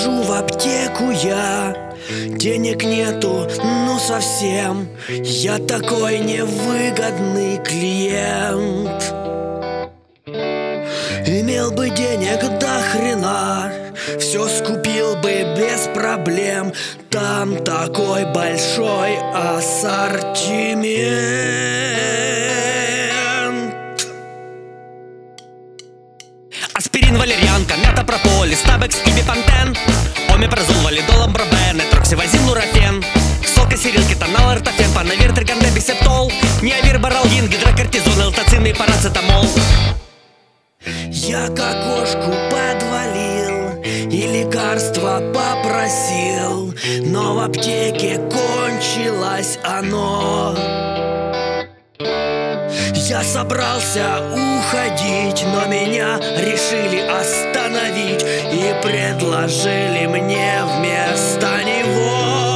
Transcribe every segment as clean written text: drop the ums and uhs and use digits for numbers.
Прихожу в аптеку я, денег нету, ну совсем. Я такой невыгодный клиент. Имел бы денег до хрена, все скупил бы без проблем. Там такой большой ассортимент. Аспирин, валерьянка, мята, прополис, табекс и бипантен, омепразол, валидол, амбробен, этроксивазин, нурофен, солкосерил, кетонал, ортофен, панавир, тригандэ, бисептол, ниавир, баралгин, гидрокортизон, элтоцин и парацетамол. Я к окошку подвалил и лекарства попросил, но в аптеке кончилось оно. Я собрался уходить, но меня решили остановить и предложили мне вместо него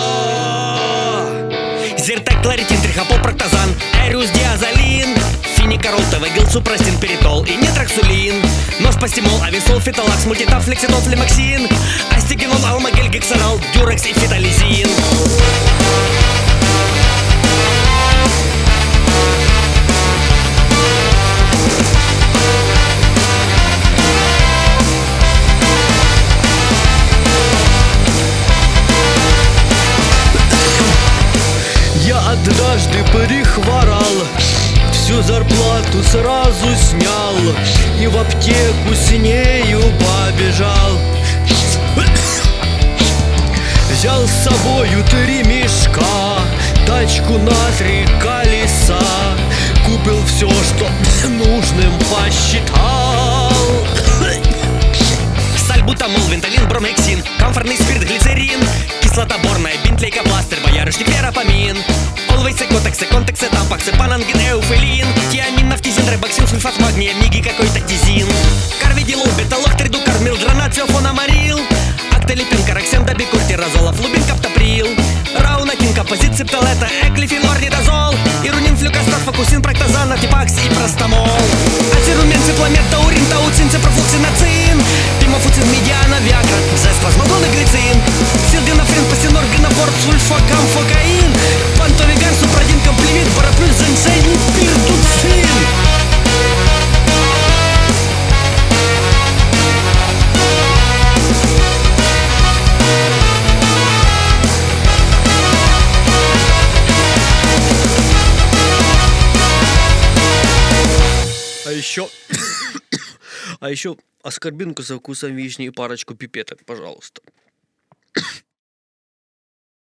Зиртек, кларитин, трихопол, проктазан, эриус, диазолин, финикарол, тавагил, супрастин, перитол и нитроксулин, носпастимол, ависол, фитолакс, мультитап, флекситол, флемаксин, астигенол, алмагель, гексонал, дюрекс и фитализин. Я однажды прихворал, всю зарплату сразу снял и в аптеку с нею побежал. Взял с собою 3 мешка, тачку на 3 колеса, купил все, что нужным посчитал. Сальбутамол, венталин, бромексин, комфортный спирт, глицерин, кислота борная, бинт, лейкопластырь, боярышник, верапамин, олвейс, экотекс, контекс, тампакс, панангин, эуфилин, тиамин, нафтизин, рибоксин, сульфат магния, миги, какой-то тизин, карвидилол, беталок, тридукар, милдронат, циофонамарил, актолипин, караксен, добикур, тиразола, флубин, каптоприл, раунакин, композит, септолета, эклифин, орнитозол, ирунин, флюкостат, фокусин, проктозан, антипакс и простомол, ацерумен, цикломет, таурин, тауцин, ципрофлуксиноцин, пимофуцин, медиана, виагра, зест, плазмодон и глицин, силденафрин, пастенор, генофорд, сульфокам, фокаин, пантовигар, супрадин, комплимент, параплюс, зенсейн, пиртуцин. А еще аскорбинку со вкусом вишни и парочку пипеток, пожалуйста.